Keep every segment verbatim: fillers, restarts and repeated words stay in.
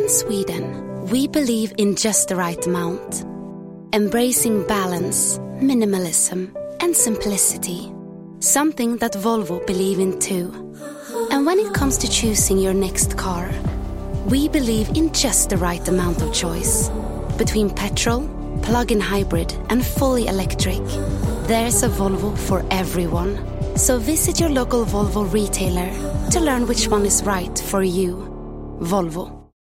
In Sweden, we believe in just the right amount, embracing balance, minimalism, and simplicity. Something that Volvo believe in too. And when it comes to choosing your next car, we believe in just the right amount of choice. Between petrol, plug-in hybrid, and fully electric, there's a Volvo for everyone. So visit your local Volvo retailer to learn which one is right for you. Volvo.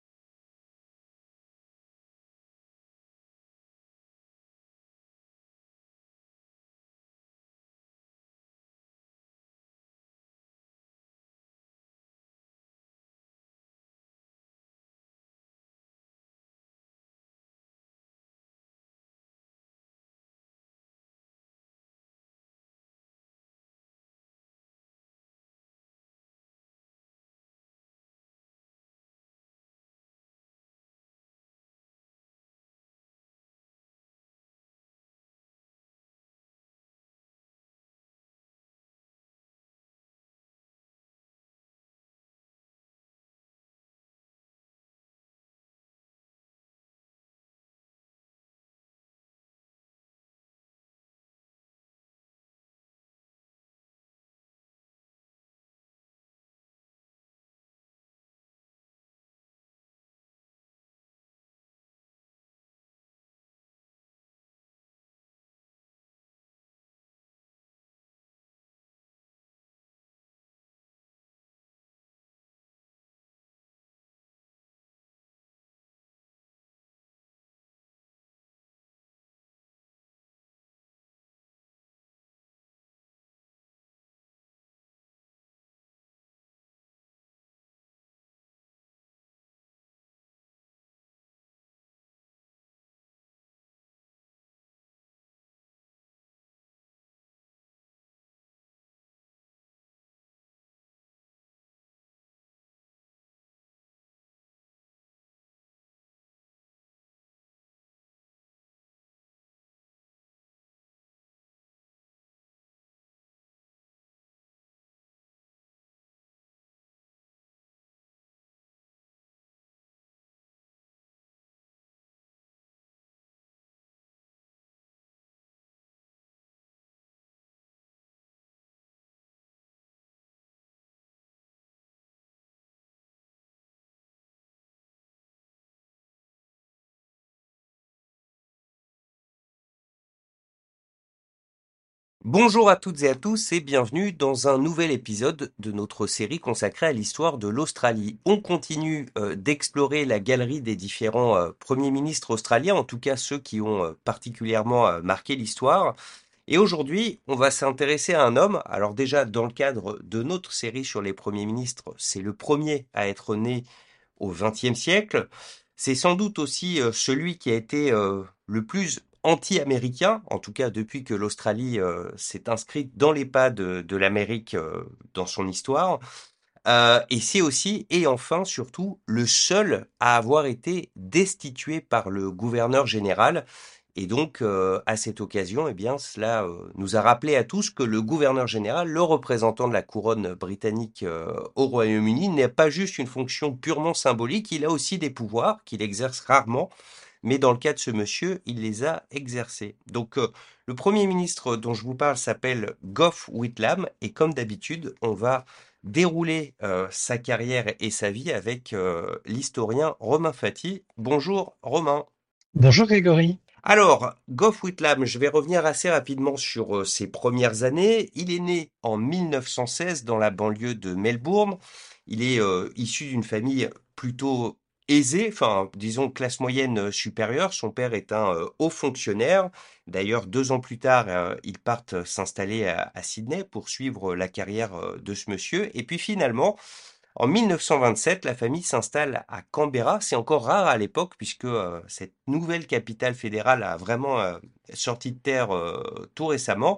Bonjour à toutes et à tous et bienvenue dans un nouvel épisode de notre série consacrée à l'histoire de l'Australie. On continue euh, d'explorer la galerie des différents euh, premiers ministres australiens, en tout cas ceux qui ont euh, particulièrement euh, marqué l'histoire. Et aujourd'hui, on va s'intéresser à un homme. Alors déjà, dans le cadre de notre série sur les premiers ministres, c'est le premier à être né au vingtième siècle. C'est sans doute aussi euh, celui qui a été euh, le plus anti-américain, en tout cas depuis que l'Australie euh, s'est inscrite dans les pas de, de l'Amérique euh, dans son histoire. Euh, et c'est aussi, et enfin surtout, le seul à avoir été destitué par le gouverneur général. Et donc, euh, à cette occasion, eh bien, cela euh, nous a rappelé à tous que le gouverneur général, le représentant de la couronne britannique euh, au Royaume-Uni, n'est pas juste une fonction purement symbolique, il a aussi des pouvoirs qu'il exerce rarement, mais dans le cas de ce monsieur, il les a exercés. Donc, euh, le premier ministre dont je vous parle s'appelle Gough Whitlam, et comme d'habitude, on va dérouler euh, sa carrière et sa vie avec euh, l'historien Romain Fati. Bonjour Romain. Bonjour Grégory. Alors, Gough Whitlam, je vais revenir assez rapidement sur euh, ses premières années. Il est né en mille neuf cent seize dans la banlieue de Melbourne. Il est euh, issu d'une famille plutôt aisée, enfin, disons classe moyenne euh, supérieure. Son père est un euh, haut fonctionnaire. D'ailleurs, deux ans plus tard, euh, ils partent s'installer à, à Sydney pour suivre la carrière euh, de ce monsieur. Et puis finalement, en mille neuf cent vingt-sept, la famille s'installe à Canberra. C'est encore rare à l'époque puisque euh, cette nouvelle capitale fédérale a vraiment euh, sorti de terre euh, tout récemment.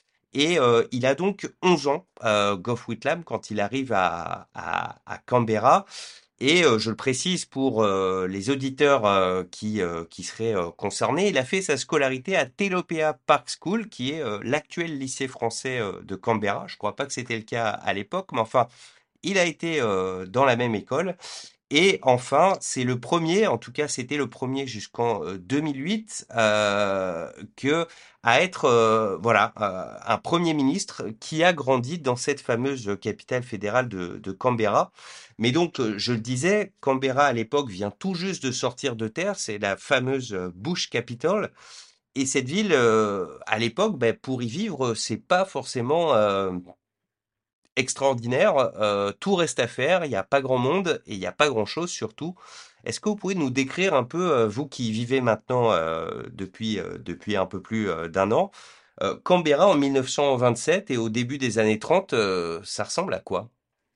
Et euh, il a donc onze ans, euh, Gough Whitlam, quand il arrive à, à, à Canberra. Et euh, je le précise pour euh, les auditeurs euh, qui, euh, qui seraient euh, concernés, il a fait sa scolarité à Telopea Park School, qui est euh, l'actuel lycée français euh, de Canberra. Je crois pas que c'était le cas à l'époque, mais enfin, il a été euh, dans la même école Et enfin, c'est le premier, en tout cas c'était le premier jusqu'en euh, deux mille huit, euh, que à être euh, voilà euh, un premier ministre qui a grandi dans cette fameuse capitale fédérale de, de Canberra. Mais donc, euh, je le disais, Canberra à l'époque vient tout juste de sortir de terre, c'est la fameuse euh, Bush Capital. Et cette ville, euh, à l'époque, ben, pour y vivre, c'est pas forcément euh, extraordinaire. Euh, tout reste à faire, il n'y a pas grand monde et il n'y a pas grand-chose surtout. Est-ce que vous pouvez nous décrire un peu, euh, vous qui vivez maintenant euh, depuis, euh, depuis un peu plus euh, d'un an, euh, Canberra en mille neuf cent vingt-sept et au début des années trente, euh, ça ressemble à quoi?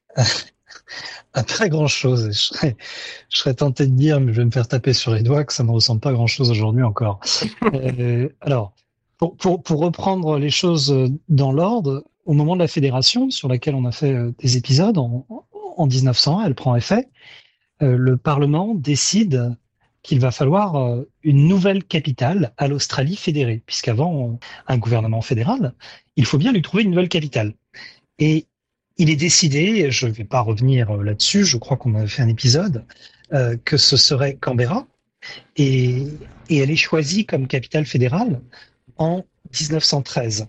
À pas grand-chose. Je serais, je serais tenté de dire, mais je vais me faire taper sur les doigts, que ça ne ressemble pas à grand-chose aujourd'hui encore. Euh, alors, pour, pour, pour reprendre les choses euh, dans l'ordre, au moment de la fédération, sur laquelle on a fait euh, des épisodes en, en mille neuf cent un, elle prend effet, euh, le Parlement décide qu'il va falloir euh, une nouvelle capitale à l'Australie fédérée, puisqu'avant un gouvernement fédéral, il faut bien lui trouver une nouvelle capitale. Et il est décidé, je ne vais pas revenir euh, là-dessus, je crois qu'on avait fait un épisode, euh, que ce serait Canberra, et, et elle est choisie comme capitale fédérale en dix-neuf cent treize.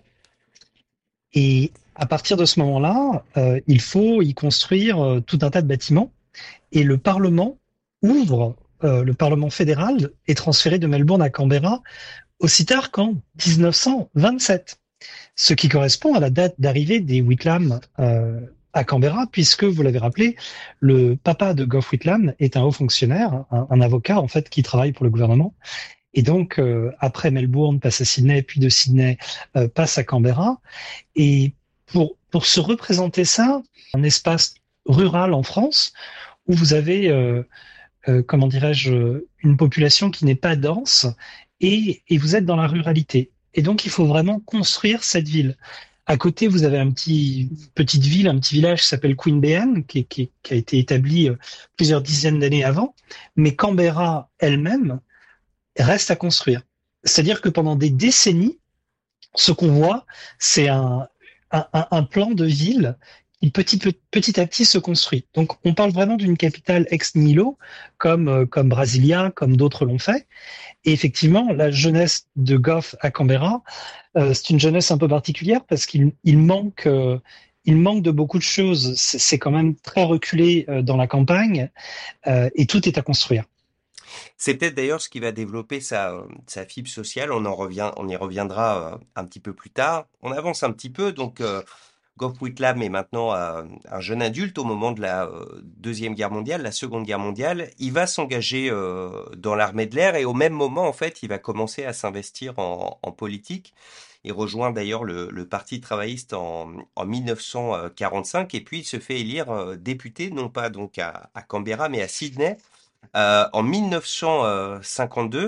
Et à partir de ce moment-là, euh, il faut y construire euh, tout un tas de bâtiments, et le Parlement ouvre, euh, le Parlement fédéral est transféré de Melbourne à Canberra aussi tard qu'en dix-neuf cent vingt-sept. Ce qui correspond à la date d'arrivée des Whitlam euh, à Canberra, puisque, vous l'avez rappelé, le papa de Gough Whitlam est un haut fonctionnaire, un, un avocat en fait qui travaille pour le gouvernement. Et donc, euh, après Melbourne, passe à Sydney, puis de Sydney, euh, passe à Canberra. Et pour, pour se représenter ça, un espace rural en France, où vous avez, euh, euh, comment dirais-je, une population qui n'est pas dense, et, et vous êtes dans la ruralité. Et donc, il faut vraiment construire cette ville. À côté, vous avez un petit petite ville, un petit village qui s'appelle Queanbeyan, qui, qui, qui a été établi euh, plusieurs dizaines d'années avant. Mais Canberra elle-même reste à construire. C'est-à-dire que pendant des décennies, ce qu'on voit, c'est un, un, un plan de ville qui petit, petit à petit se construit. Donc, on parle vraiment d'une capitale ex nihilo, comme, comme Brasilia, comme d'autres l'ont fait. Et effectivement, la jeunesse de Gough à Canberra, euh, c'est une jeunesse un peu particulière parce qu'il il manque, euh, il manque de beaucoup de choses. C'est, c'est quand même très reculé euh, dans la campagne euh, et tout est à construire. C'est peut-être d'ailleurs ce qui va développer sa, sa fibre sociale. On en revient, on y reviendra euh, un petit peu plus tard. On avance un petit peu. Donc, euh, Gough Whitlam est maintenant euh, un jeune adulte au moment de la euh, Deuxième Guerre mondiale, la Seconde Guerre mondiale. Il va s'engager euh, dans l'armée de l'air et au même moment, en fait, il va commencer à s'investir en, en politique. Il rejoint d'ailleurs le, le Parti travailliste en, en mille neuf cent quarante-cinq et puis il se fait élire euh, député, non pas donc à, à Canberra, mais à Sydney euh, en mille neuf cent cinquante-deux.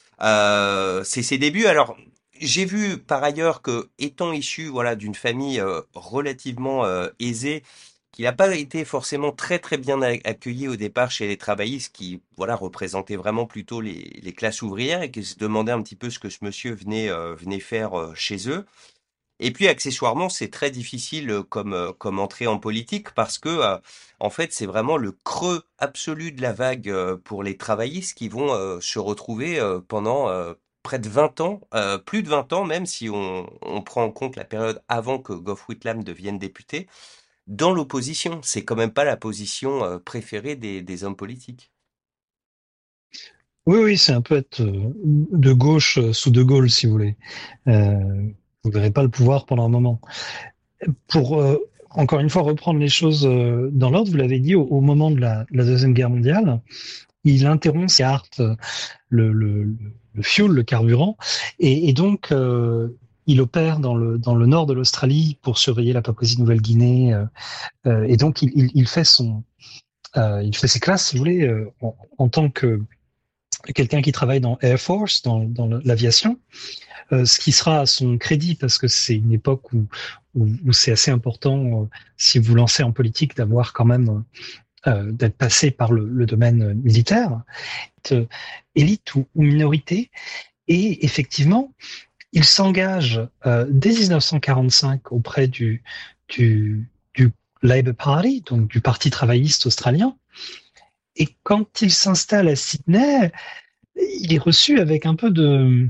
Euh, c'est ses débuts. Alors, j'ai vu par ailleurs que, étant issu voilà d'une famille euh, relativement euh, aisée, qu'il n'a pas été forcément très très bien a- accueilli au départ chez les travaillistes, qui voilà représentaient vraiment plutôt les, les classes ouvrières et qui se demandaient un petit peu ce que ce monsieur venait euh, venait faire euh, chez eux. Et puis accessoirement, c'est très difficile euh, comme euh, comme entrée en politique parce que euh, en fait, c'est vraiment le creux absolu de la vague euh, pour les travaillistes qui vont euh, se retrouver euh, pendant euh, près de vingt ans, euh, plus de vingt ans même si on, on prend en compte la période avant que Gough Whitlam devienne député, dans l'opposition. C'est quand même pas la position euh, préférée des, des hommes politiques. Oui, oui, c'est un peu être euh, de gauche euh, sous De Gaulle, si vous voulez. Euh, vous verrez pas le pouvoir pendant un moment. Pour euh, encore une fois reprendre les choses euh, dans l'ordre, vous l'avez dit, au, au moment de la, de la Deuxième Guerre mondiale, il interrompt ses cartes, le, le, le fuel, le carburant, et, et donc euh, il opère dans le, dans le nord de l'Australie pour surveiller la Papouasie-Nouvelle-Guinée, euh, euh, et donc il, il, il fait son, euh, il fait ses classes, si vous voulez, euh, en, en tant que quelqu'un qui travaille dans Air Force, dans, dans l'aviation, euh, ce qui sera à son crédit parce que c'est une époque où, où, où c'est assez important, euh, si vous vous lancez en politique, d'avoir quand même euh, d'être passé par le, le domaine militaire, euh, élite ou, ou minorité. Et effectivement, il s'engage euh, dès dix-neuf cent quarante-cinq auprès du, du, du Labour Party, donc du Parti travailliste australien. et quand il s'installe à Sydney, il est reçu avec un peu de,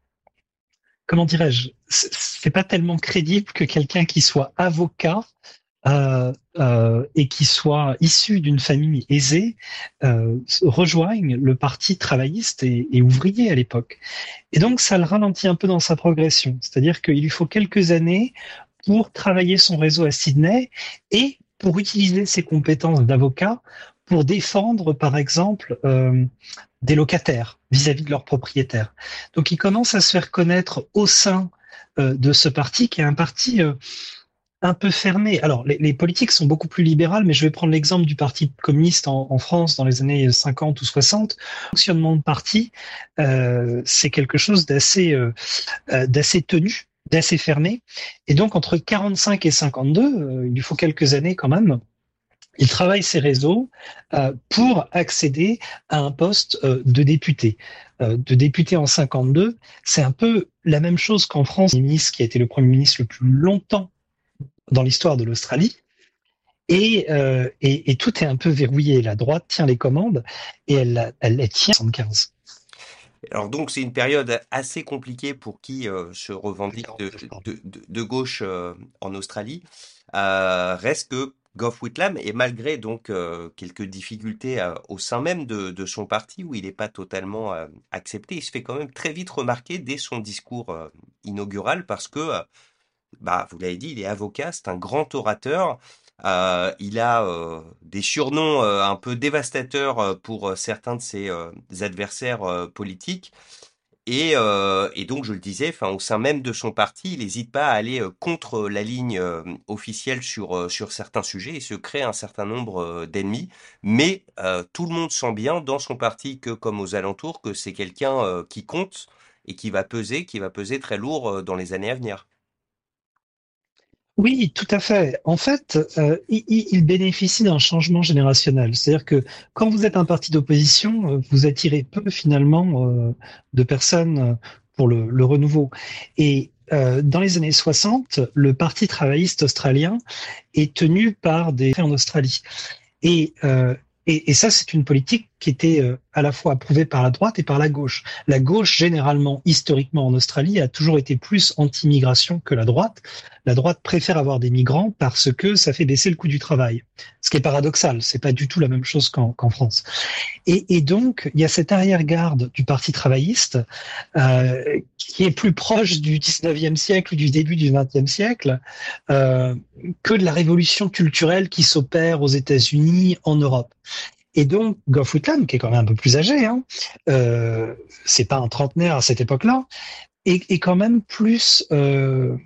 comment dirais-je, c'est c'est pas tellement crédible que quelqu'un qui soit avocat euh, euh, et qui soit issu d'une famille aisée euh, rejoigne le parti travailliste et, et ouvrier à l'époque. Et donc ça le ralentit un peu dans sa progression, c'est-à-dire qu'il lui faut quelques années pour travailler son réseau à Sydney et pour utiliser ses compétences d'avocat pour défendre, par exemple, euh, des locataires vis-à-vis de leurs propriétaires. Donc il commence à se faire connaître au sein euh, de ce parti qui est un parti euh, un peu fermé. Alors les, les politiques sont beaucoup plus libérales, mais je vais prendre l'exemple du Parti communiste en, en France dans les années cinquante ou soixante. Le fonctionnement de parti, euh, c'est quelque chose d'assez euh, euh, d'assez tenu, d'assez fermé. Et donc entre quarante-cinq et cinquante-deux, euh, il lui faut quelques années quand même. Il travaille ses réseaux euh, pour accéder à un poste euh, de député. Euh, de député en cinquante-deux, c'est un peu la même chose qu'en France. Le ministre qui a été le premier ministre le plus longtemps dans l'histoire de l'Australie. Et, euh, et, et tout est un peu verrouillé. La droite tient les commandes et elle, elle les tient en soixante-quinze. Alors donc c'est une période assez compliquée pour qui euh, se revendique de, de, de, de gauche euh, en Australie. Euh, reste que Gough Whitlam, et malgré donc euh, quelques difficultés euh, au sein même de, de son parti où il n'est pas totalement euh, accepté, il se fait quand même très vite remarquer dès son discours euh, inaugural parce que euh, bah, vous l'avez dit, il est avocat, c'est un grand orateur. Euh, il a euh, des surnoms euh, un peu dévastateurs euh, pour euh, certains de ses euh, adversaires euh, politiques. Et, euh, et donc, je le disais, enfin, au sein même de son parti, il n'hésite pas à aller euh, contre la ligne euh, officielle sur, euh, sur certains sujets et se crée un certain nombre euh, d'ennemis. Mais euh, tout le monde sent bien dans son parti que, comme aux alentours, que c'est quelqu'un euh, qui compte et qui va peser, qui va peser très lourd euh, dans les années à venir. Oui, tout à fait. En fait, euh, il, il bénéficie d'un changement générationnel. C'est-à-dire que quand vous êtes un parti d'opposition, euh, vous attirez peu finalement euh, de personnes euh, pour le, le renouveau. Et euh, dans les années soixante, le Parti travailliste australien est tenu par des en Australie. Et, euh, et, et ça, c'est une politique qui était euh, à la fois approuvée par la droite et par la gauche. La gauche, généralement, historiquement en Australie, a toujours été plus anti-migration que la droite. La droite préfère avoir des migrants parce que ça fait baisser le coût du travail. Ce qui est paradoxal, c'est pas du tout la même chose qu'en qu'en France. Et, et donc, il y a cette arrière-garde du Parti travailliste euh, qui est plus proche du dix-neuvième siècle ou du début du vingtième siècle euh, que de la révolution culturelle qui s'opère aux États-Unis, en Europe. Et donc, Gough Whitlam, qui est quand même un peu plus âgé, hein, euh, c'est pas un trentenaire à cette époque-là, est, est quand même plus, euh,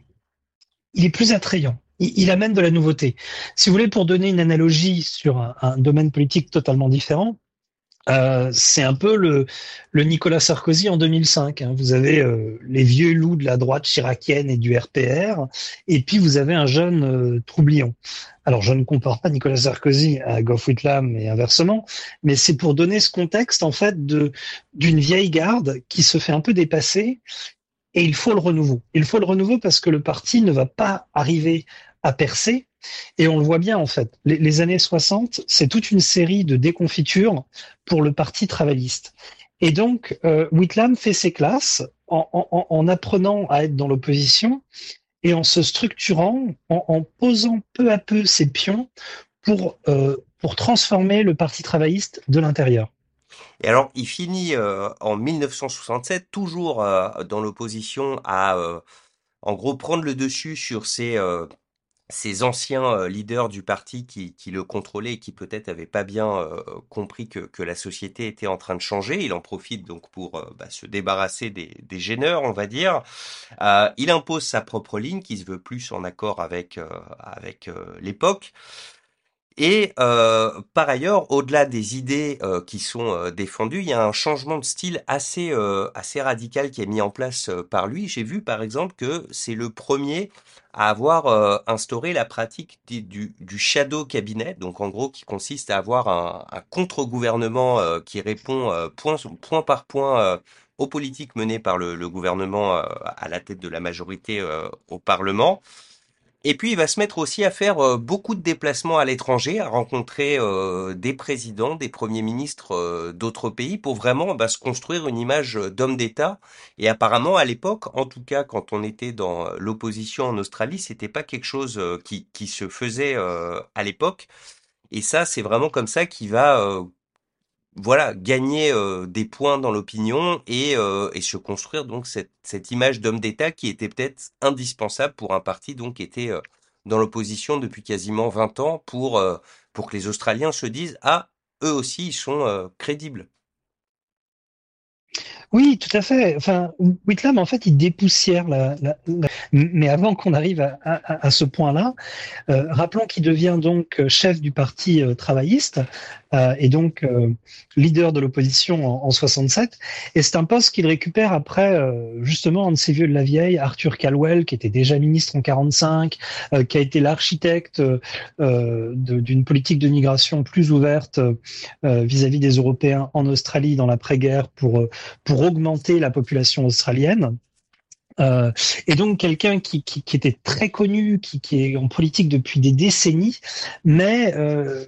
il est plus attrayant. Il, il amène de la nouveauté. Si vous voulez, pour donner une analogie sur un, un domaine politique totalement différent, euh, c'est un peu le, le Nicolas Sarkozy en deux mille cinq. Hein. Vous avez euh, les vieux loups de la droite chiracienne et du R P R, et puis vous avez un jeune euh, troublion. Alors, je ne compare pas Nicolas Sarkozy à Gough Whitlam et inversement, mais c'est pour donner ce contexte en fait de d'une vieille garde qui se fait un peu dépasser, et il faut le renouveau. Il faut le renouveau parce que le parti ne va pas arriver à percer. Et on le voit bien, en fait. Les, les années soixante, c'est toute une série de déconfitures pour le parti travailliste. Et donc, euh, Whitlam fait ses classes en, en, en apprenant à être dans l'opposition et en se structurant, en, en posant peu à peu ses pions pour, euh, pour transformer le parti travailliste de l'intérieur. Et alors, il finit euh, en mille neuf cent soixante-sept, toujours euh, dans l'opposition, à euh, en gros prendre le dessus sur ses, euh, ses anciens euh, leaders du parti qui, qui le contrôlaient et qui peut-être n'avaient pas bien euh, compris que, que la société était en train de changer. Il en profite donc pour euh, bah, se débarrasser des, des gêneurs, on va dire. Euh, il impose sa propre ligne qui se veut plus en accord avec, euh, avec euh, l'époque. Et euh, par ailleurs, au-delà des idées euh, qui sont euh, défendues, il y a un changement de style assez euh, assez radical qui est mis en place euh, par lui. J'ai vu par exemple que c'est le premier à avoir euh, instauré la pratique du, du, du shadow cabinet, donc en gros qui consiste à avoir un, un contre-gouvernement euh, qui répond euh, point, point par point euh, aux politiques menées par le, le gouvernement euh, à la tête de la majorité euh, au Parlement. Et puis il va se mettre aussi à faire euh, beaucoup de déplacements à l'étranger, à rencontrer euh, des présidents, des premiers ministres euh, d'autres pays pour vraiment bah, se construire une image d'homme d'État. Et apparemment à l'époque, en tout cas quand on était dans l'opposition en Australie, c'était pas quelque chose euh, qui, qui se faisait euh, à l'époque. Et ça, c'est vraiment comme ça qu'il va euh, voilà, gagner euh, des points dans l'opinion et, euh, et se construire donc cette, cette image d'homme d'État qui était peut-être indispensable pour un parti donc qui était euh, dans l'opposition depuis quasiment vingt ans pour, euh, pour que les Australiens se disent ah, eux aussi ils sont euh, crédibles. Oui, tout à fait. Enfin, Whitlam, en fait, il dépoussière la, la, la- mais avant qu'on arrive à, à, à ce point-là, Euh, rappelons qu'il devient donc euh, chef du parti euh, travailliste euh, et donc euh, leader de l'opposition en, en soixante-sept. Et c'est un poste qu'il récupère après euh, justement un de ces vieux de la vieille, Arthur Calwell, qui était déjà ministre en quarante-cinq, euh, qui a été l'architecte euh, de- d'une politique de migration plus ouverte euh, vis-à-vis des Européens en Australie dans l'après-guerre pour euh, pour augmenter la population australienne. Euh, et donc quelqu'un qui, qui, qui était très connu, qui, qui est en politique depuis des décennies, mais euh,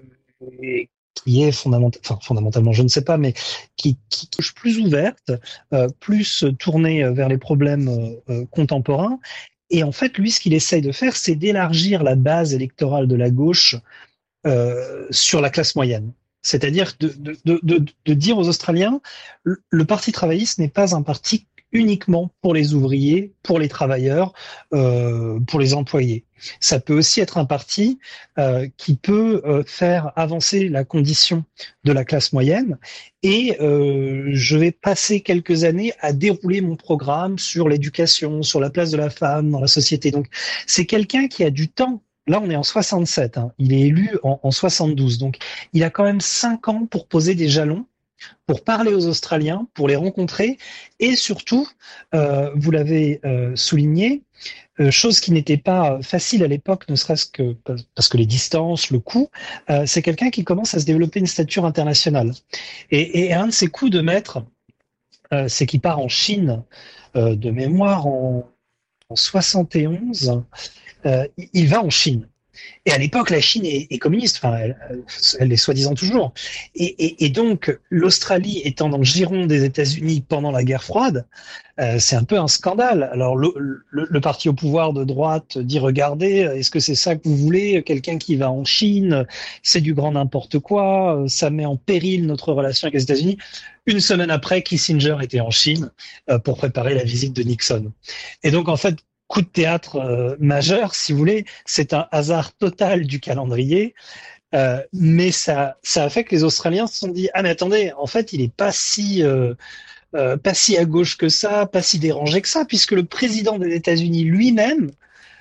qui est fondamental, enfin, fondamentalement, je ne sais pas, mais qui, qui, qui est plus ouverte, euh, plus tournée vers les problèmes euh, contemporains. Et en fait, lui, ce qu'il essaye de faire, c'est d'élargir la base électorale de la gauche euh, sur la classe moyenne. C'est-à-dire de, de, de, de, de dire aux Australiens, le, le Parti travailliste n'est pas un parti uniquement pour les ouvriers, pour les travailleurs, euh, pour les employés. Ça peut aussi être un parti euh, qui peut euh, faire avancer la condition de la classe moyenne. Et euh, je vais passer quelques années à dérouler mon programme sur l'éducation, sur la place de la femme dans la société. Donc, c'est quelqu'un qui a du temps. Là, on est en soixante-sept. Hein. Il est élu en, en soixante-douze. Donc, il a quand même cinq ans pour poser des jalons, pour parler aux Australiens, pour les rencontrer, et surtout, euh, vous l'avez euh, souligné, euh, chose qui n'était pas facile à l'époque, ne serait-ce que parce que les distances, le coût, euh, c'est quelqu'un qui commence à se développer une stature internationale. Et, et un de ses coups de maître, euh, c'est qu'il part en Chine, euh, de mémoire en, en soixante et onze. Euh, il va en Chine. Et à l'époque, la Chine est, est communiste, enfin, elle, elle l'est soi-disant toujours. Et, et, et donc, l'Australie étant dans le giron des États-Unis pendant la guerre froide, euh, c'est un peu un scandale. Alors, le, le, le parti au pouvoir de droite dit, regardez, est-ce que c'est ça que vous voulez? Quelqu'un qui va en Chine, c'est du grand n'importe quoi, ça met en péril notre relation avec les États-Unis. Une semaine après, Kissinger était en Chine euh, pour préparer la visite de Nixon. Et donc, en fait, coup de théâtre euh, majeur, si vous voulez, c'est un hasard total du calendrier, euh, mais ça, ça a fait que les Australiens se sont dit ah mais attendez, en fait il est pas si euh, euh, pas si à gauche que ça, pas si dérangé que ça, puisque le président des États-Unis lui-même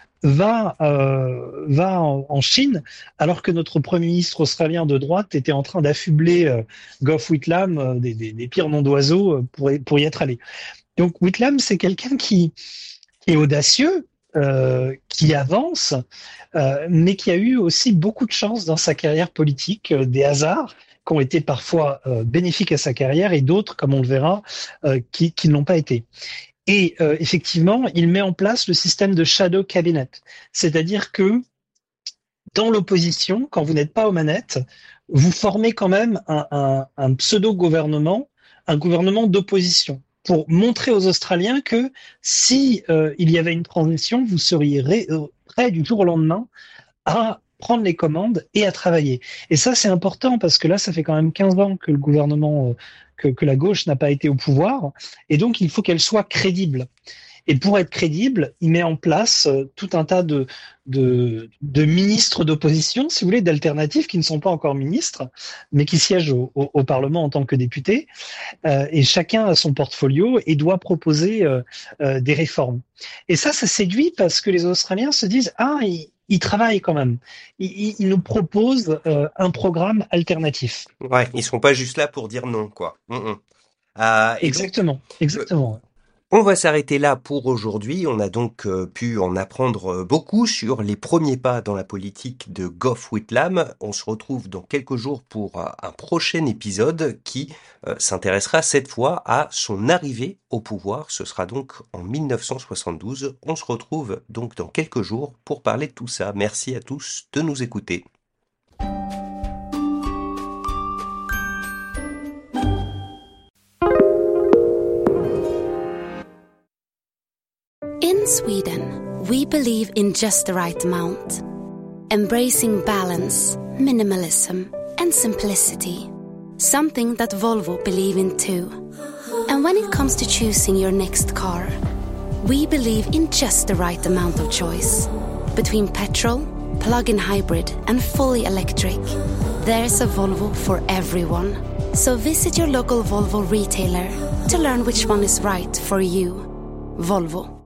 va euh, va en, en Chine, alors que notre premier ministre australien de droite était en train d'affubler euh, Gough Whitlam euh, des, des, des pires noms d'oiseaux euh, pour pour y être allé. Donc Whitlam, c'est quelqu'un qui qui est audacieux, euh, qui avance, euh, mais qui a eu aussi beaucoup de chance dans sa carrière politique, euh, des hasards qui ont été parfois euh, bénéfiques à sa carrière et d'autres, comme on le verra, euh, qui, qui ne l'ont pas été. Et euh, effectivement, il met en place le système de shadow cabinet, c'est-à-dire que dans l'opposition, quand vous n'êtes pas aux manettes, vous formez quand même un, un, un pseudo-gouvernement, un gouvernement d'opposition, pour montrer aux Australiens que si euh, il y avait une transition, vous seriez ré, euh, prêt du jour au lendemain à prendre les commandes et à travailler. Et ça, c'est important parce que là, ça fait quand même quinze ans que le gouvernement, euh, que, que la gauche n'a pas été au pouvoir, et donc il faut qu'elle soit crédible. Et pour être crédible, il met en place euh, tout un tas de, de, de ministres d'opposition, si vous voulez, d'alternatives qui ne sont pas encore ministres, mais qui siègent au, au, au Parlement en tant que députés. Euh, et chacun a son portfolio et doit proposer euh, euh, des réformes. Et ça, ça séduit parce que les Australiens se disent « Ah, ils, ils travaillent quand même. Ils, ils nous proposent euh, un programme alternatif. » Ouais, ils sont pas juste là pour dire non, quoi. Mm, mm. Euh, et donc, Exactement, euh, exactement. On va s'arrêter là pour aujourd'hui. On a donc euh, pu en apprendre euh, beaucoup sur les premiers pas dans la politique de Gough Whitlam. On se retrouve dans quelques jours pour euh, un prochain épisode qui euh, s'intéressera cette fois à son arrivée au pouvoir. Ce sera donc en mille neuf cent soixante-douze. On se retrouve donc dans quelques jours pour parler de tout ça. Merci à tous de nous écouter. In Sweden, we believe in just the right amount, embracing balance, minimalism, and simplicity, something that Volvo believe in too. And when it comes to choosing your next car, we believe in just the right amount of choice. Between petrol, plug-in hybrid, and fully electric, there's a Volvo for everyone. So visit your local Volvo retailer to learn which one is right for you. Volvo.